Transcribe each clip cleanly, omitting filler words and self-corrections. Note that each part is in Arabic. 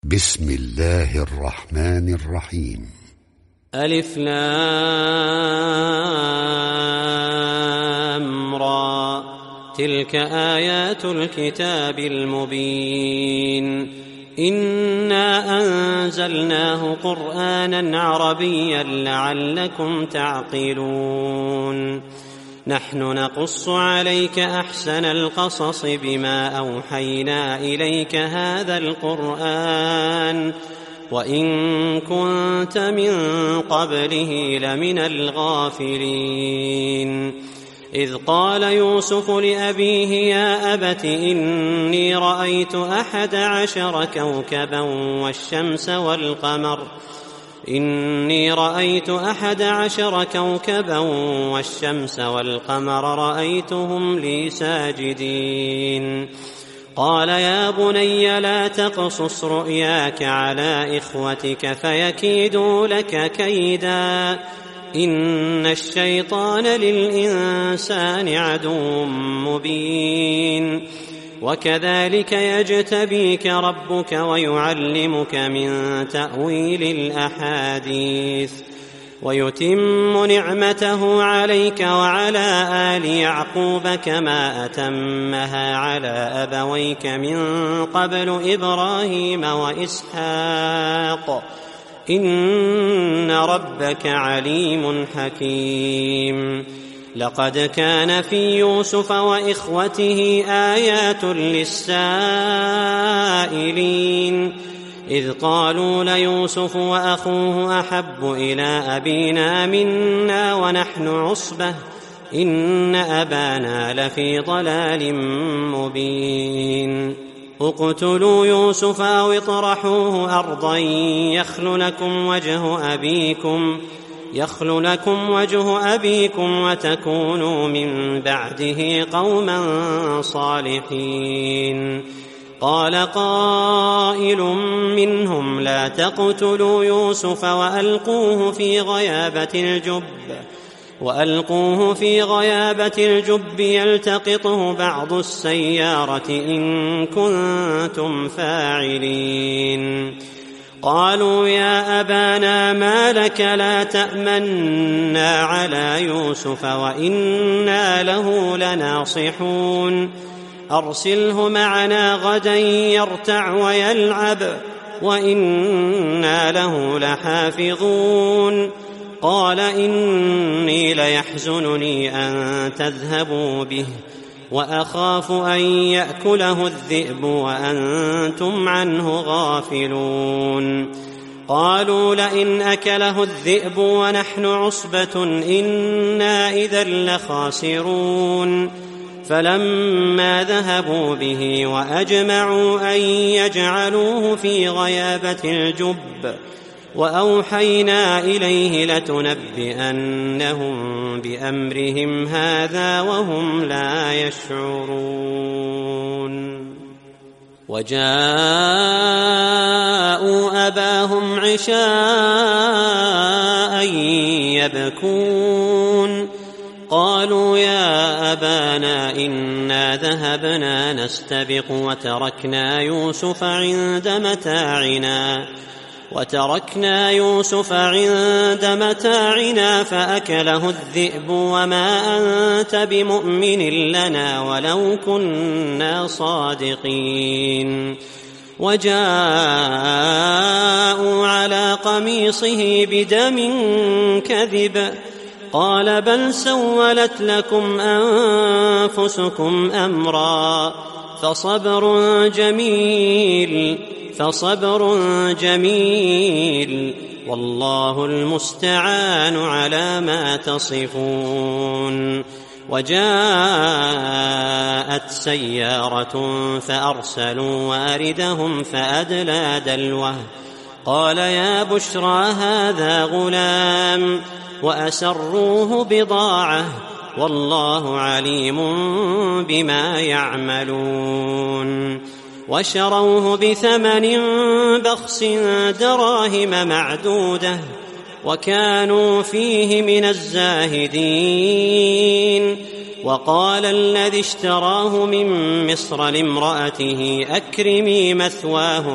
بسم الله الرحمن الرحيم. ألف لام را، تلك آيات الكتاب المبين. إنا أنزلناه قرآنا عربيا لعلكم تعقلون. نحن نقص عليك أحسن القصص بما أوحينا إليك هذا القرآن وإن كنت من قبله لمن الغافلين. إذ قال يوسف لأبيه يا أبت إني رأيت 11 كوكبا والشمس والقمر رأيتهم لي ساجدين. قال يا بني لا تقصص رؤياك على إخوتك فيكيدوا لك كيدا إن الشيطان للإنسان عدو مبين. وكذلك يجتبيك ربك ويعلمك من تأويل الأحاديث ويتم نعمته عليك وعلى آل يعقوب كما أتمها على أبويك من قبل إبراهيم وإسحاق إن ربك عليم حكيم. لقد كان في يوسف وإخوته آيات للسائلين إذ قالوا ليوسف وأخوه أحب إلى أبينا منا ونحن عصبة إن أبانا لفي ضلال مبين. اقتلوا يوسف أو اطرحوه أرضا يخل لكم وجه أبيكم وتكونوا من بعده قوما صالحين. قال قائل منهم لا تقتلوا يوسف وألقوه في غيابة الجب يلتقطه بعض السيارة إن كنتم فاعلين. قالوا يا أبانا ما لك لا تأمنا على يوسف وإنا له لناصحون أرسله معنا غدا يرتع ويلعب وإنا له لحافظون. قال إني ليحزنني أن تذهبوا به وأخاف أن يأكله الذئب وأنتم عنه غافلون. قالوا لئن أكله الذئب ونحن عصبة إنا إذا لخاسرون. فلما ذهبوا به وأجمعوا أن يجعلوه في غيابة الجب وأوحينا إليه لتنبئنهم بأمرهم هذا وهم لا يشعرون. وجاءوا أباهم عشاء يبكون. قالوا يا أبانا إنا ذهبنا نستبق وتركنا يوسف عند متاعنا فأكله الذئب وما أنت بمؤمن لنا ولو كنا صادقين. وجاءوا على قميصه بدم كذب قال بل سولت لكم أنفسكم أمرا فصبر جميل والله المستعان على ما تصفون. وجاءت سيارة فأرسلوا واردهم فأدلى دلوه قال يا بشرى هذا غلام وأسروه بضاعة والله عليم بما يعملون. وشروه بثمن بخس دراهم معدودة وكانوا فيه من الزاهدين. وقال الذي اشتراه من مصر لامرأته أكرمي مثواه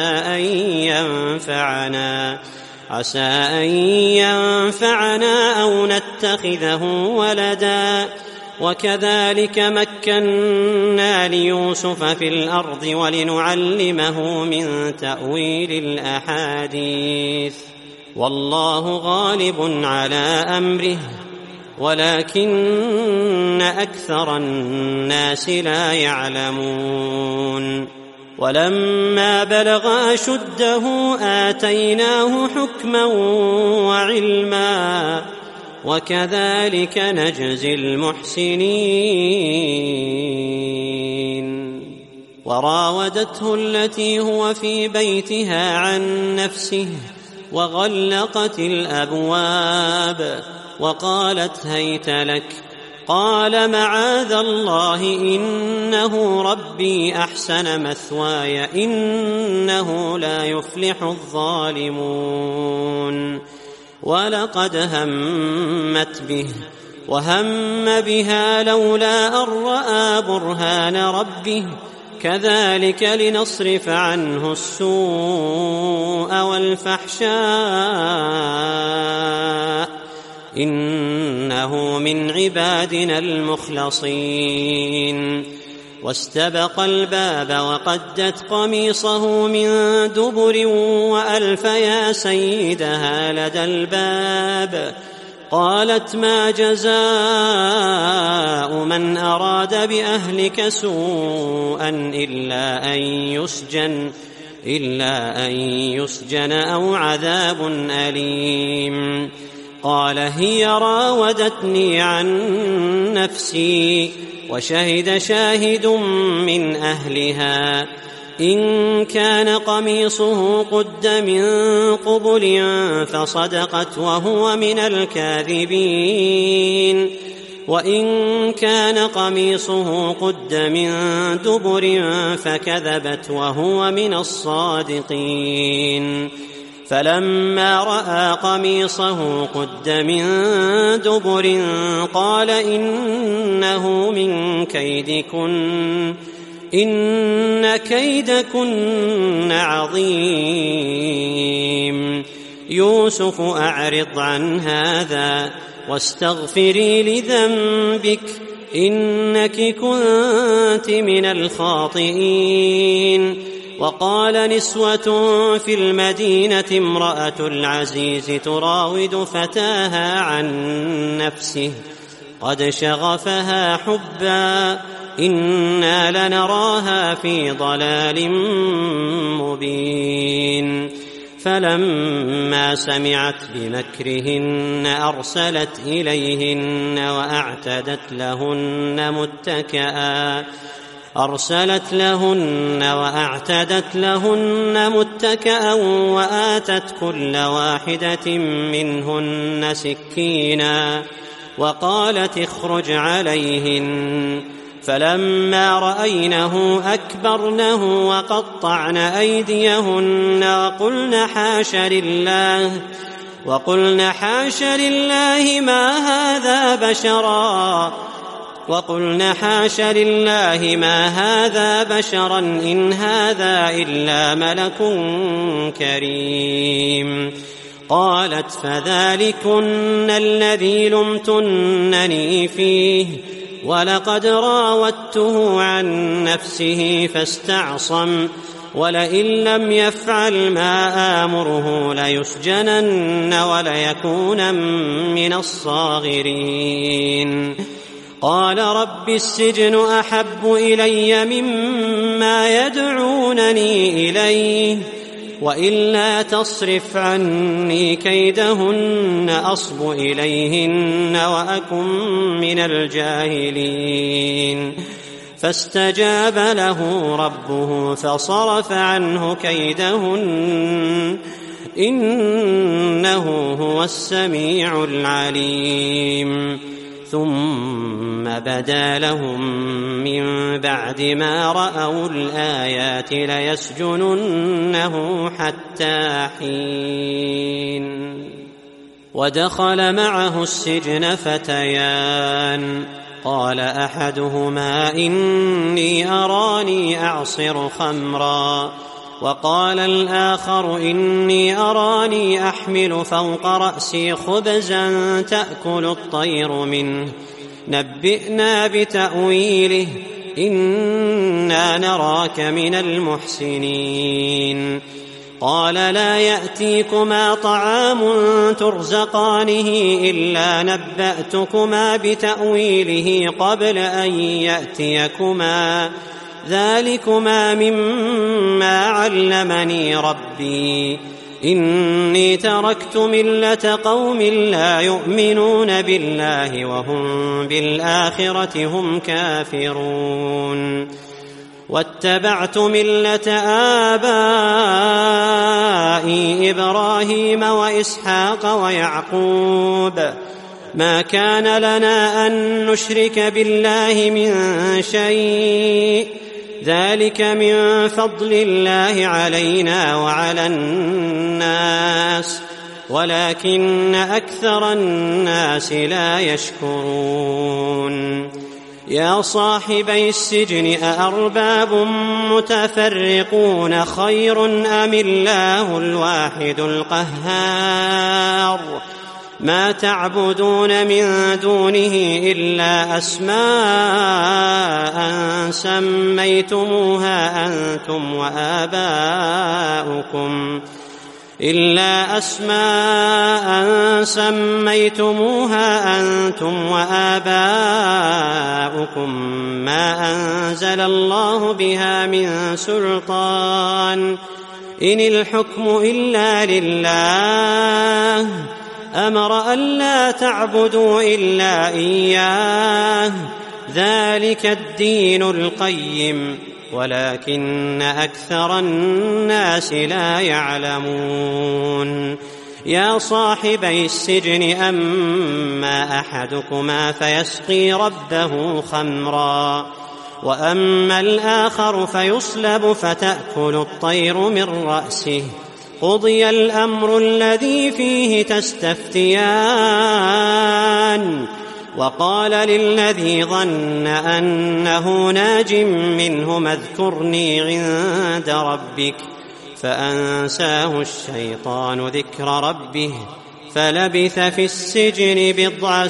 عسى أن ينفعنا أو نتخذه ولدا. وكذلك مكنا ليوسف في الأرض ولنعلمه من تأويل الأحاديث، والله غالب على أمره ولكن أكثر الناس لا يعلمون. ولما بلغ أشده آتيناه حكما وعلما وكذلك نجزي المحسنين. وراودته التي هو في بيتها عن نفسه وغلقت الأبواب وقالت هيت لك. قال معاذ الله إنه ربي أحسن مثواي إنه لا يفلح الظالمون. ولقد همت به وهم بها لولا أن رأى برهان ربه كذلك لنصرف عنه السوء والفحشاء إنه من عبادنا المخلصين. واستبق الباب وقدت قميصه من دبر وألف يا سيدها لدى الباب. قالت ما جزاء من أراد بأهلك سوءا إلا أن يسجن أو عذاب أليم. قال هي راودتني عن نفسي وشهد شاهد من أهلها إن كان قميصه قد من قبل فصدقت وهو من الكاذبين وإن كان قميصه قد من دبر فكذبت وهو من الصادقين. فلما رأى قميصه قد من دبر قال إنه من كيدكن إن كيدكن عظيم. يوسف أعرض عن هذا واستغفري لذنبك إنك كنت من الخاطئين. وقال نسوة في المدينة امرأة العزيز تراود فتاها عن نفسه قد شغفها حبا إنا لنراها في ضلال مبين. فلما سمعت بمكرهن أرسلت إليهن وأعتدت لهن متكأ وآتت كل واحدة منهن سكينا وقالت اخرج عليهن. فلما رأينه أكبرنه وقطعن أيديهن وقلن حاش لله ما هذا بشرا إن هذا إلا ملك كريم. قالت فذلكن الذي لمتنني فيه ولقد راودته عن نفسه فاستعصم ولئن لم يفعل ما آمره ليسجنن وليكونن من الصاغرين. قال رب السجن أحب إلي مما يدعونني إليه وإلا تصرف عني كيدهن أصب إليهن وأكن من الجاهلين. فاستجاب له ربه فصرف عنه كيدهن إنه هو السميع العليم. ثم بدا لهم من بعد ما رأوا الآيات ليسجننه حتى حين. ودخل معه السجن فتيان قال أحدهما إني أراني أعصر خمرا وقال الآخر إني أراني أحمل فوق رأسي خبزا تأكل الطير منه نبئنا بتأويله إنا نراك من المحسنين قال لا يأتيكما طعام ترزقانه إلا نبأتكما بتأويله قبل أن يأتيكما ذلكما مما علمني ربي إني تركت ملة قوم لا يؤمنون بالله وهم بالآخرة هم كافرون واتبعت ملة آبائي إبراهيم وإسحاق ويعقوب ما كان لنا أن نشرك بالله من شيء ذلك من فضل الله علينا وعلى الناس ولكن أكثر الناس لا يشكرون يا صاحبي السجن أأرباب متفرقون خير أم الله الواحد القهار ما تعبدون من دونه إلا أسماء سميتموها أنتم وآباؤكم ما أنزل الله بها من سلطان إن الحكم إلا لله أمر ألا تعبدوا إلا إياه ذلك الدين القيم ولكن أكثر الناس لا يعلمون يا صاحبي السجن أما أحدكما فيسقي ربه خمرا وأما الآخر فيصلب فتأكل الطير من رأسه قضي الأمر الذي فيه تستفتيان وقال للذي ظن أنه ناج منهما اذكرني عند ربك فأنساه الشيطان ذكر ربه فلبث في السجن 9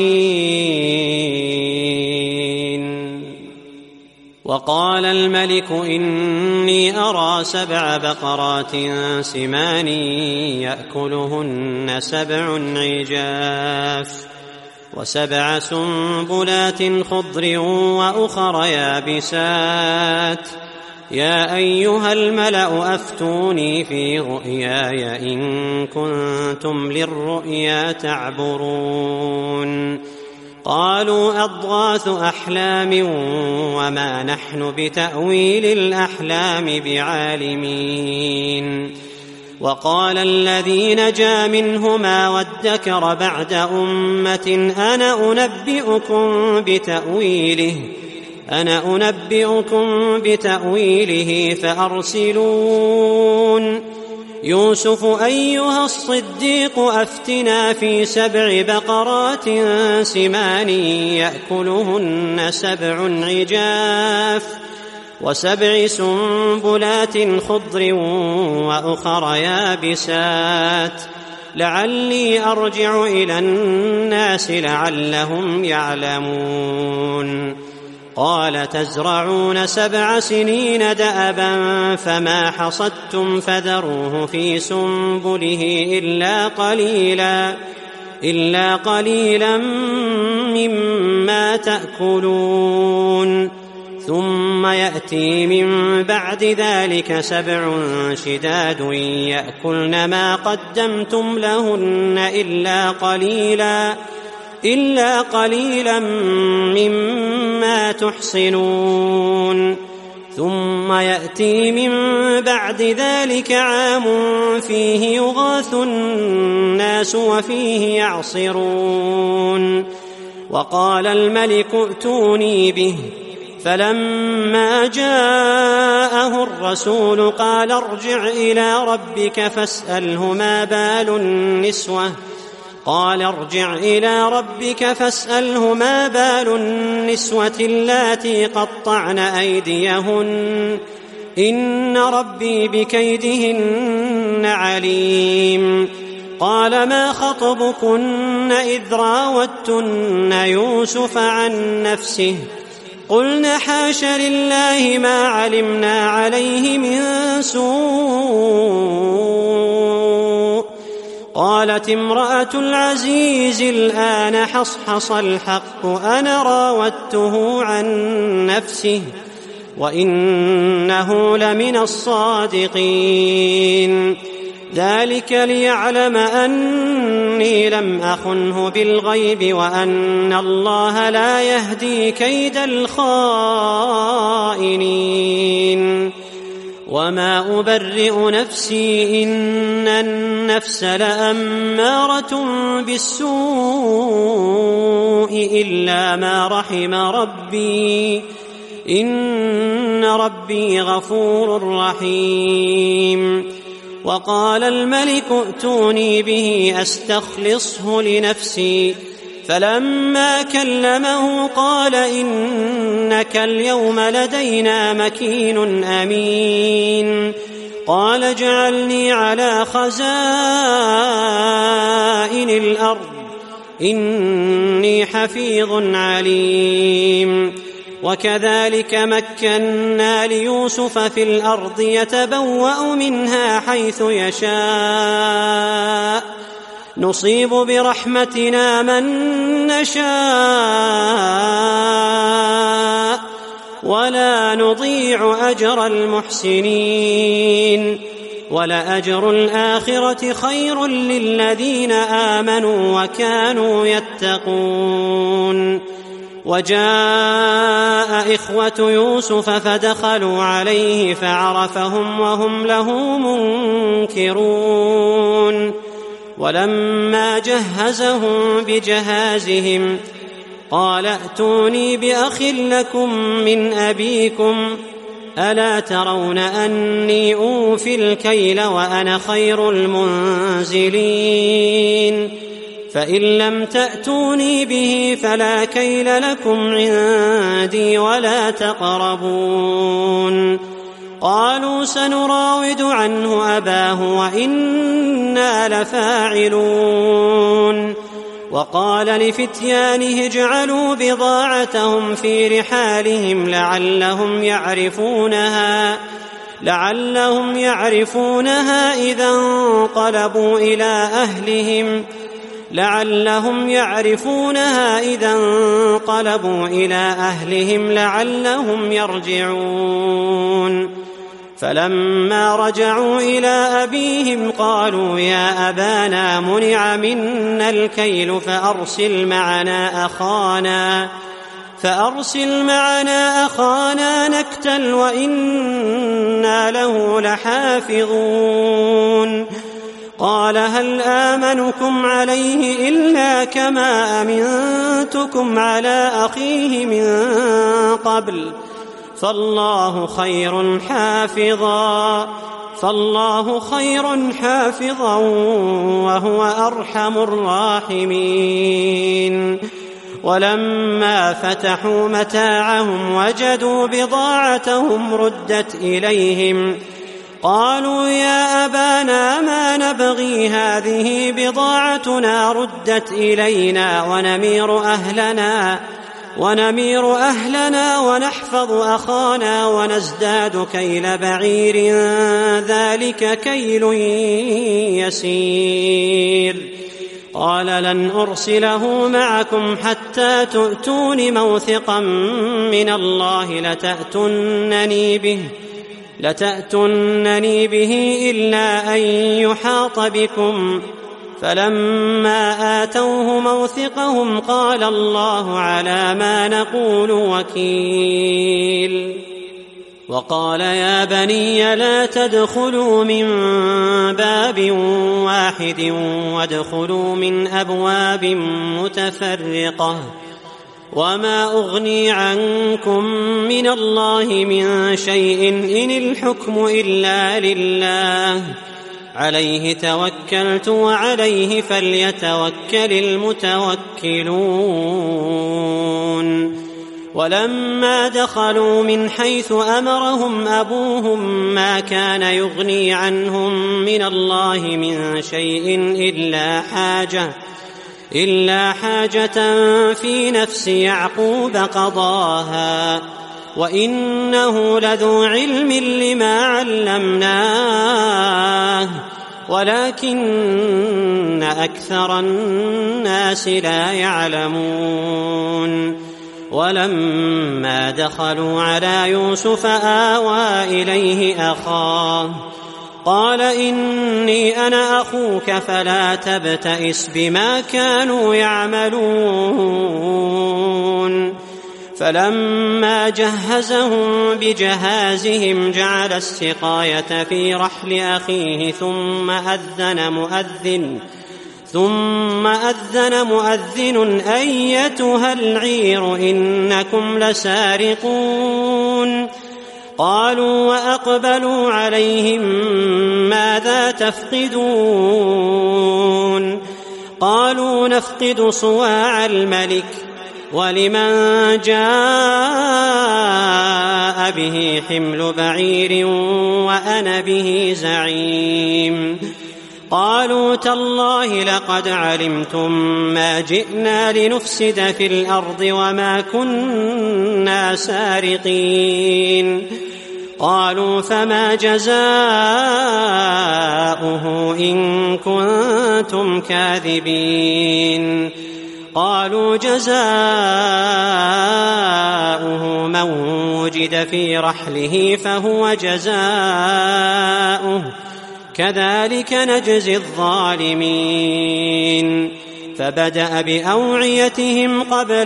سنين وقال الملك إني أرى 7 بقرات سمان يأكلهن 7 عجاف و7 سنبلات خضر وأخر يابسات يا أيها الملأ أفتوني في رؤياي إن كنتم للرؤيا تعبرون قالوا أضغاث أحلام وما نحن بتأويل الأحلام بعالمين وقال الذي نجا منهما وادكر بعد أمة أنا أنبئكم بتأويله فأرسلون يوسف أيها الصديق أفتنا في 7 بقرات سمان يأكلهن 7 عجاف و7 سنبلات خضر وأخر يابسات لعلي أرجع إلى الناس لعلهم يعلمون قال تزرعون 7 سنين دأبا فما حصدتم فذروه في سنبله إلا قليلا مما تأكلون ثم يأتي من بعد ذلك 7 شداد يأكلن ما قدمتم لهن إلا قليلا مما تحصنون ثم يأتي من بعد ذلك عام فيه يغاث الناس وفيه يعصرون وقال الملك ائتوني به فلما جاءه الرسول قال ارجع إلى ربك فاسأله ما بال النسوة قال ارجع إلى ربك فاسأله ما بال النسوة اللاتي قطعن أيديهن إن ربي بكيدهن عليم. قال ما خطبكن إذ راوتن يوسف عن نفسه قلن حاش لله ما علمنا عليه من سوء. قالت امرأة العزيز الآن حصحص الحق أنا راودته عن نفسه وإنه لمن الصادقين. ذلك ليعلم أني لم أخنه بالغيب وأن الله لا يهدي كيد الخائنين. وما أبرئ نفسي إن النفس لأمارة بالسوء إلا ما رحم ربي إن ربي غفور رحيم. وقال الملك ائتوني به أستخلصه لنفسي فلما كلمه قال إنك اليوم لدينا مكين أمين. قال اجعلني على خزائن الأرض إني حفيظ عليم. وكذلك مكنا ليوسف في الأرض يتبوأ منها حيث يشاء نصيب برحمتنا من نشاء ولا نضيع أجر المحسنين. ولأجر الآخرة خير للذين آمنوا وكانوا يتقون. وجاء إخوة يوسف فدخلوا عليه فعرفهم وهم له منكرون. ولما جهزهم بجهازهم قال ائتوني بأخ لكم من أبيكم ألا ترون أني أوفي الكيل وأنا خير المنزلين. فإن لم تأتوني به فلا كيل لكم عندي ولا تقربون. قالوا سنراود عنه أباه وإنا لفاعلون. وقال لفتيانه اجعلوا بضاعتهم في رحالهم لعلهم يعرفونها إذا انقلبوا إلى أهلهم لعلهم يرجعون. فلما رجعوا إلى أبيهم قالوا يا أبانا منع منا الكيل فأرسل معنا أخانا نكتل وإنا له لحافظون. قال هل آمنكم عليه إلا كما أمنتكم على أخيه من قبل فالله خير حافظا وهو أرحم الراحمين. ولما فتحوا متاعهم وجدوا بضاعتهم ردت إليهم قالوا يا أبانا ما نبغي هذه بضاعتنا ردت إلينا ونمير أهلنا ونحفظ أخانا ونزداد كيل بعير ذلك كيل يسير. قال لن أرسله معكم حتى تؤتون موثقا من الله لتأتونني به إلا أن يحاط بكم. فلما آتوه موثقهم قال الله على ما نقول وكيل. وقال يا بني لا تدخلوا من باب واحد وادخلوا من أبواب متفرقة وما أغني عنكم من الله من شيء إن الحكم إلا لله عليه توكلت وعليه فليتوكل المتوكلون. ولما دخلوا من حيث أمرهم أبوهم ما كان يغني عنهم من الله من شيء إلا حاجة في نفس يعقوب قضاها، وإنه لذو علم لما علمناه ولكن أكثر الناس لا يعلمون. ولما دخلوا على يوسف آوى إليه أخاه قال إني أنا أخوك فلا تبتئس بما كانوا يعملون. فلما جهزهم بجهازهم جعل السقاية في رحل أخيه ثم أذن مؤذن أيتها العير إنكم لسارقون. قالوا وأقبلوا عليهم ماذا تفقدون؟ قالوا نفقد صواع الملك ولمن جاء به حمل بعير وأنا به زعيم. قالوا تالله لقد علمتم ما جئنا لنفسد في الأرض وما كنا سارقين. قالوا فما جزاؤه إن كنتم كاذبين؟ قالوا جزاؤه من وجد في رحله فهو جزاؤه كذلك نجزي الظالمين. فبدأ بأوعيتهم قبل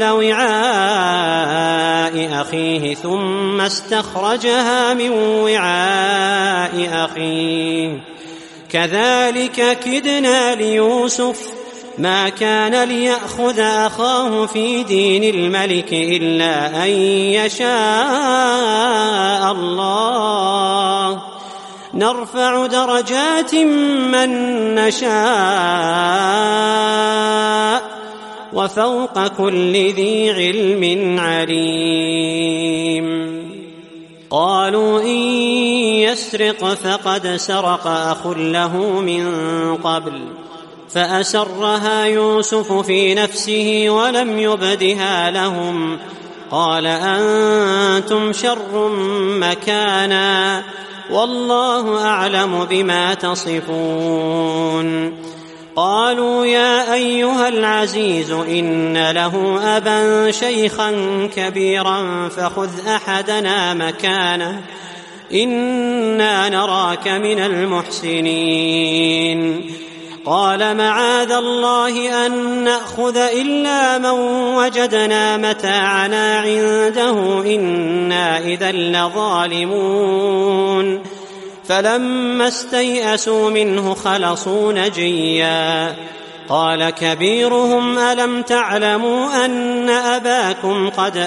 وعاء أخيه ثم استخرجها من وعاء أخيه كذلك كدنا ليوسف ما كان ليأخذ أخاه في دين الملك إلا أن يشاء الله نرفع درجات من نشاء وفوق كل ذي علم عليم. قالوا إن يسرق فقد سرق أخ له من قبل فأسرها يوسف في نفسه ولم يبدها لهم. قال أنتم شر مكانا والله أعلم بما تصفون. قالوا يا أيها العزيز إن له أبا شيخا كبيرا فخذ أحدنا مكانه إنا نراك من المحسنين. قال معاذ الله أن نأخذ إلا من وجدنا متاعنا عنده إنا إذا لظالمون. فلما استيئسوا منه خلصوا نجيا. قال كبيرهم ألم تعلموا أن أباكم قد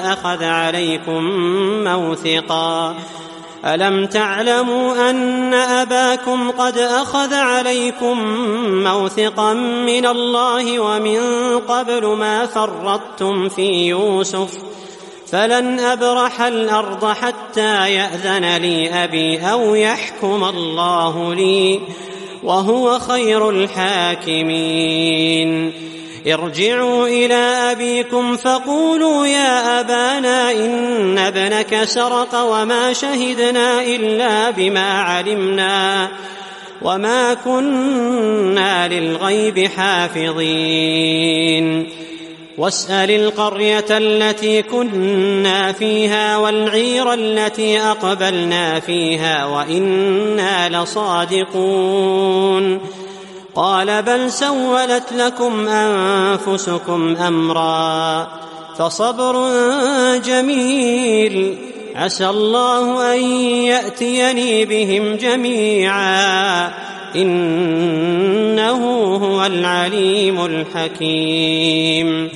أخذ عليكم موثقا من الله ومن قبل ما فرطتم في يوسف فلن أبرح الأرض حتى يأذن لي أبي أو يحكم الله لي وهو خير الحاكمين. ارجعوا إلى أبيكم فقولوا يا أبانا إن ابنك سرق وما شهدنا إلا بما علمنا وما كنا للغيب حافظين. واسأل القرية التي كنا فيها والعير التي أقبلنا فيها وإنا لصادقون. قال بل سولت لكم أنفسكم أمرا فصبر جميل عسى الله أن يأتيني بهم جميعا إنه هو العليم الحكيم.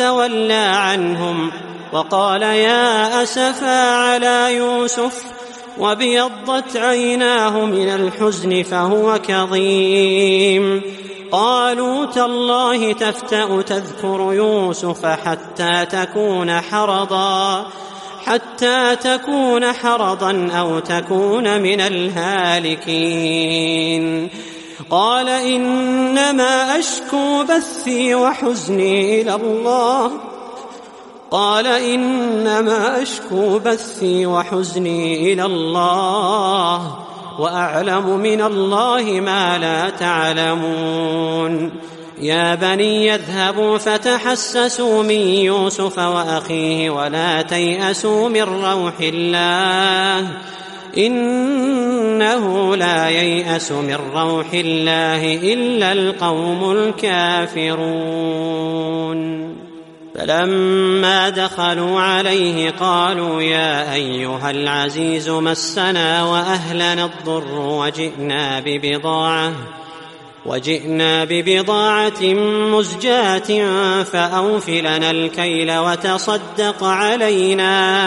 وتولى عنهم وقال يا أسفا على يوسف وابيضت عيناه من الحزن فهو كظيم. قالوا تالله تفتأ تذكر يوسف حتى تكون حرضا أو تكون من الهالكين. قال إنما أشكو بثي وحزني إلى الله وأعلم من الله ما لا تعلمون. يا بني يذهبوا فتحسسوا من يوسف وأخيه ولا تيأسوا من روح الله إنه لا ييأس من روح الله إلا القوم الكافرون. فلما دخلوا عليه قالوا يا أيها العزيز مسنا وأهلنا الضر وجئنا ببضاعة مزجاة فأوف لنا الكيل وتصدق علينا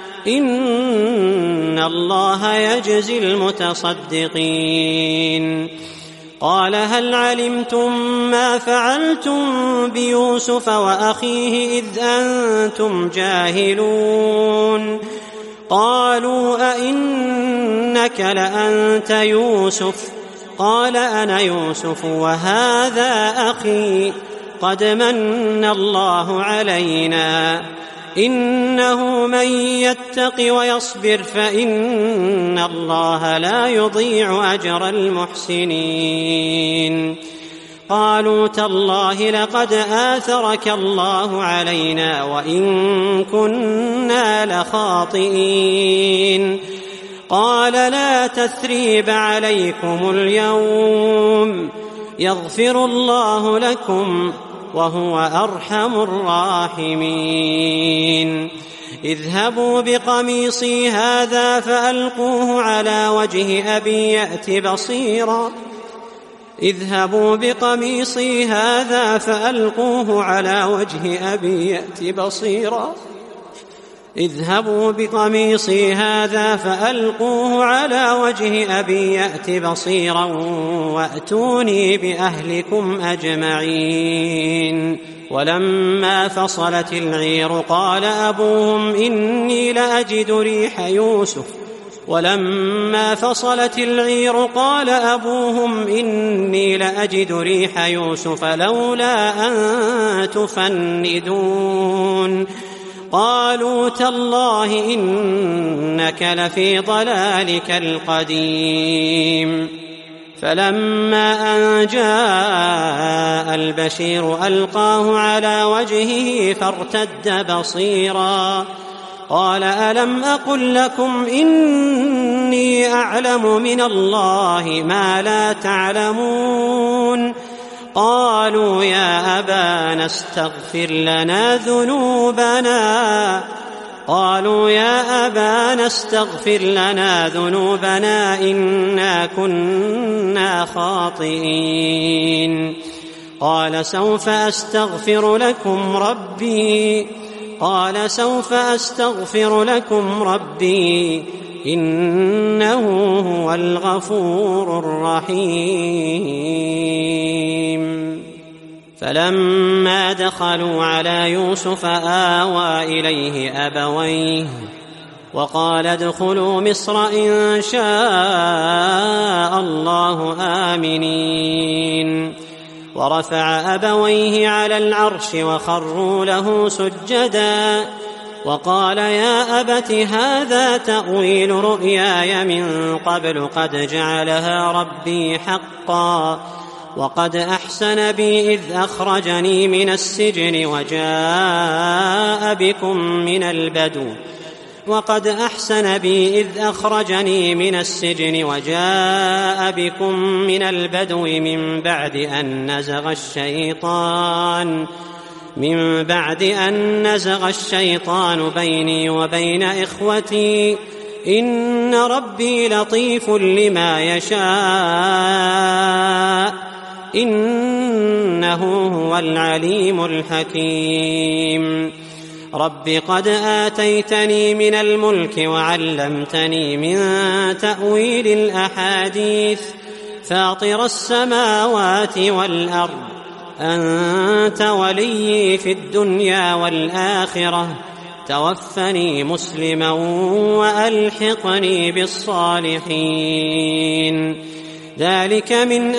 إن الله يجزي المتصدقين. قال هل علمتم ما فعلتم بيوسف وأخيه إذ أنتم جاهلون؟ قالوا أئنك لأنت يوسف؟ قال أنا يوسف وهذا أخي قد من الله علينا إنه من يتق ويصبر فإن الله لا يضيع أجر المحسنين. قالوا تالله لقد آثرك الله علينا وإن كنا لخاطئين. قال لا تثريب عليكم اليوم يغفر الله لكم وهو أرحم الراحمين. اذهبوا بقميصي هذا فألقوه على وجه أبي يأت بصيرا وأتوني بأهلكم أجمعين. ولما فصلت العير قال أبوهم إني لأجد ريح يوسف لولا أن تفندون. قالوا تالله إنك لفي ضلالك القديم. فلما أن جاء البشير ألقاه على وجهه فارتد بصيرا قال ألم أقل لكم إني أعلم من الله ما لا تعلمون؟ قالوا يا أبانا استغفر لنا ذنوبنا إنا كنا خاطئين. قال سوف أستغفر لكم ربي إنه هو الغفور الرحيم. فلما دخلوا على يوسف آوى إليه أبويه وقال ادخلوا مصر إن شاء الله آمنين. ورفع أبويه على العرش وخروا له سجدا وقال يا أبت هذا تأويل رؤياي من قبل قد جعلها ربي حقا وقد أحسن بي إذ أخرجني من السجن وجاء بكم من البدو من بعد أن نزغ الشيطان بيني وبين إخوتي إن ربي لطيف لما يشاء إنه هو العليم الحكيم. رب قد آتيتني من الملك وعلمتني من تأويل الأحاديث فاطر السماوات والأرض أنت ولي في الدنيا والآخرة توفني مسلما وألحقني بالصالحين ذلك من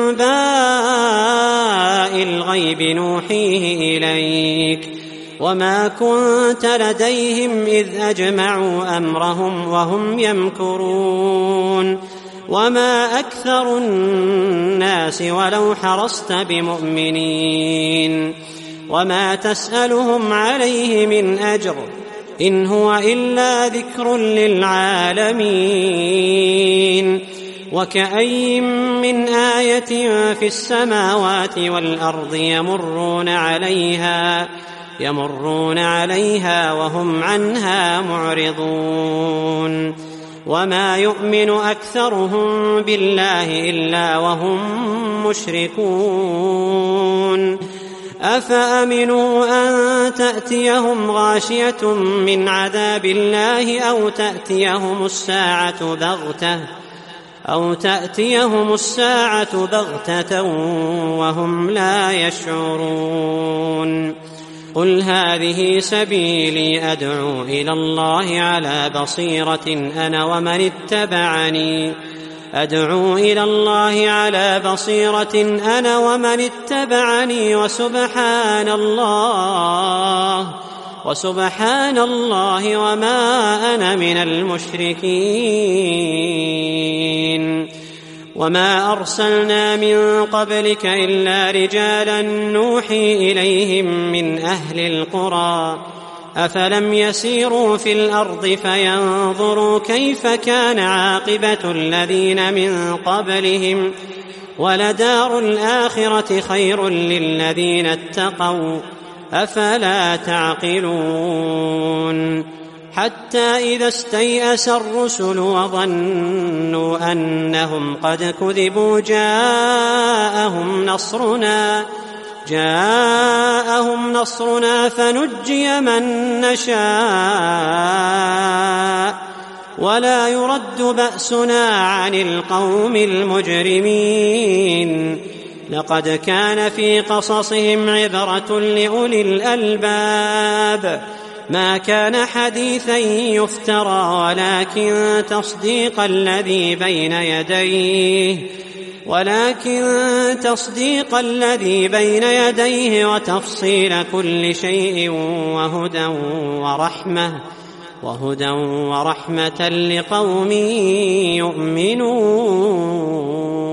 أنباء الغيب نوحيه إليك وما كنت لديهم إذ أجمعوا أمرهم وهم يمكرون وما أكثر الناس ولو حرصت بمؤمنين وما تسألهم عليه من أجر إن هو إلا ذكر للعالمين وكأي من آية في السماوات والأرض يمرون عليها وهم عنها معرضون وما يؤمن أكثرهم بالله إلا وهم مشركون أفأمنوا أن تأتيهم غاشية من عذاب الله أو تأتيهم الساعة بغتة وهم لا يشعرون قل هذه سبيلي أدعو إلى الله على بصيرة أنا ومن اتبعني وسبحان الله وما أنا من المشركين وما أرسلنا من قبلك إلا رجالا نوحي إليهم من أهل القرى أفلم يسيروا في الأرض فينظروا كيف كان عاقبة الذين من قبلهم ولدار الآخرة خير للذين اتقوا أفلا تعقلون حتى إذا استيأس الرسل وظنوا أنهم قد كذبوا جاءهم نصرنا فنجي من نشاء ولا يرد بأسنا عن القوم المجرمين لقد كان في قصصهم عبرة لأولي الألباب ما كان حديثا يفترى ولكن تصديق الذي بين يديه وتفصيل كل شيء وهدى ورحمة لقوم يؤمنون.